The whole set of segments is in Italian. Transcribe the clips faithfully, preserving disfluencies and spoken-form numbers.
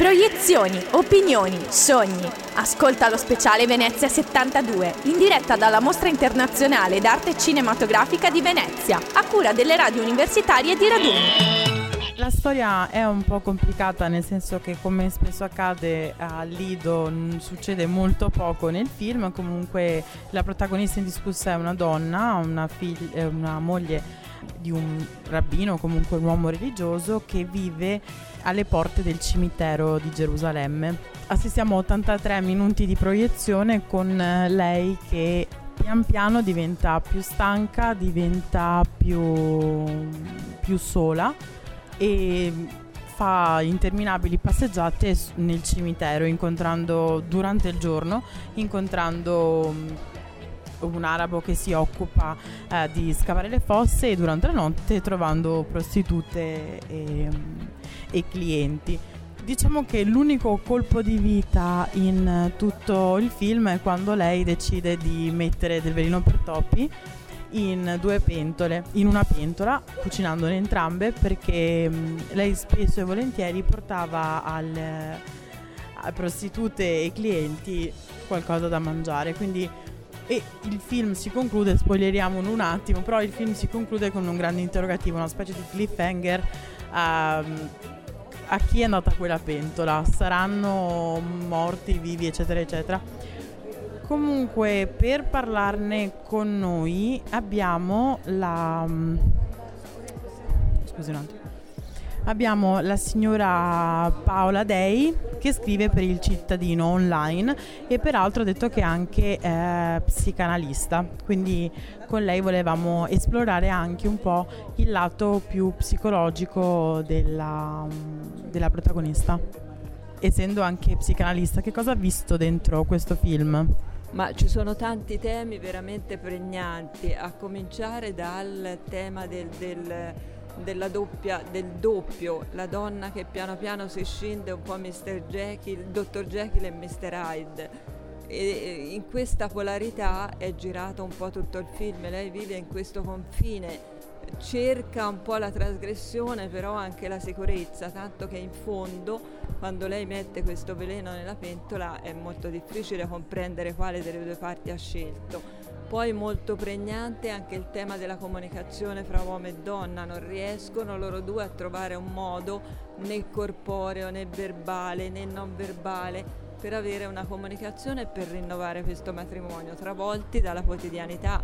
Proiezioni, opinioni, sogni. Ascolta lo speciale Venezia settantadue, in diretta dalla Mostra Internazionale d'Arte Cinematografica di Venezia, a cura delle radio universitarie di Raduni. La storia è un po' complicata, nel senso che, come spesso accade a Lido, succede molto poco nel film. Comunque la protagonista indiscussa è una donna, una, figlia, una moglie di un rabbino, comunque un uomo religioso, che vive alle porte del cimitero di Gerusalemme. Assistiamo a ottantatré minuti di proiezione con lei che pian piano diventa più stanca, diventa più, più sola e fa interminabili passeggiate nel cimitero, incontrando durante il giorno, incontrando un arabo che si occupa eh, di scavare le fosse, e durante la notte trovando prostitute e, e clienti. Diciamo che l'unico colpo di vita in tutto il film è quando lei decide di mettere del veleno per topi in due pentole, in una pentola, cucinandone entrambe, perché mh, lei spesso e volentieri portava al, a prostitute e clienti qualcosa da mangiare. Quindi E il film si conclude, spoileriamo in un attimo, però il film si conclude con un grande interrogativo, una specie di cliffhanger. Um, a chi è andata quella pentola? Saranno morti, vivi, eccetera, eccetera. Comunque, per parlarne con noi abbiamo la... Scusi un attimo. Abbiamo la signora Paola Dei, che scrive per Il Cittadino Online e peraltro ha detto che è anche eh, psicanalista, quindi con lei volevamo esplorare anche un po' il lato più psicologico della, della protagonista. Essendo anche psicanalista, che cosa ha visto dentro questo film? Ma ci sono tanti temi veramente pregnanti, a cominciare dal tema del... del della doppia, del doppio, la donna che piano piano si scinde un po' mister Jekyll, dottor Jekyll e mister Hyde, e in questa polarità è girato un po' tutto il film. Lei vive in questo confine, cerca un po' la trasgressione però anche la sicurezza, tanto che in fondo quando lei mette questo veleno nella pentola è molto difficile comprendere quale delle due parti ha scelto. Poi molto pregnante anche il tema della comunicazione fra uomo e donna, non riescono loro due a trovare un modo né corporeo né verbale né non verbale per avere una comunicazione e per rinnovare questo matrimonio, travolti dalla quotidianità.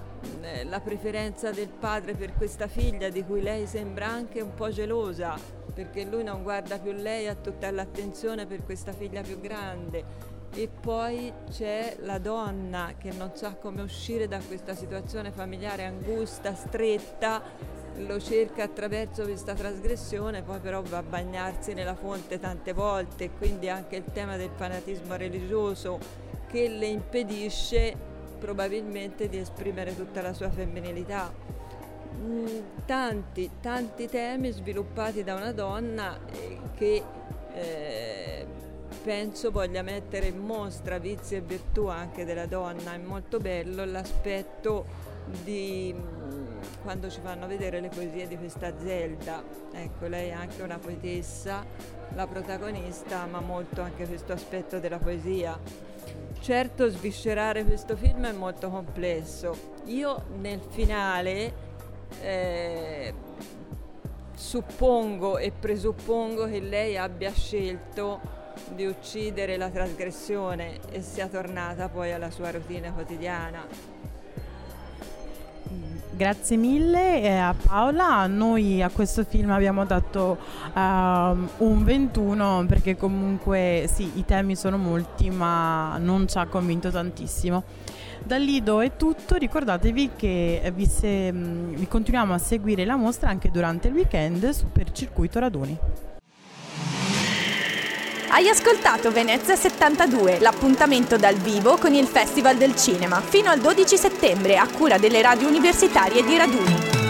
La preferenza del padre per questa figlia, di cui lei sembra anche un po' gelosa, perché lui non guarda più lei, ha tutta l'attenzione per questa figlia più grande. E poi c'è la donna che non sa come uscire da questa situazione familiare angusta, stretta, lo cerca attraverso questa trasgressione, poi però va a bagnarsi nella fonte tante volte, quindi anche il tema del fanatismo religioso che le impedisce probabilmente di esprimere tutta la sua femminilità. Mm, tanti, tanti temi sviluppati da una donna eh, che... Eh, penso voglia mettere in mostra vizi e virtù anche della donna. È molto bello l'aspetto di quando ci fanno vedere le poesie di questa Zelda. Ecco, lei è anche una poetessa, la protagonista, ma molto anche questo aspetto della poesia. Certo, sviscerare questo film è molto complesso. Io nel finale eh, suppongo e presuppongo che lei abbia scelto di uccidere la trasgressione e sia tornata poi alla sua routine quotidiana. Grazie mille eh, a Paola. Noi a questo film abbiamo dato uh, un ventuno, perché comunque sì, i temi sono molti, ma non ci ha convinto tantissimo. Da Lido è tutto, ricordatevi che vi, se, mh, vi continuiamo a seguire la mostra anche durante il weekend su per Circuito Raduni. Hai ascoltato Venezia settantadue, l'appuntamento dal vivo con il Festival del Cinema, fino al dodici settembre, a cura delle radio universitarie di Raduni.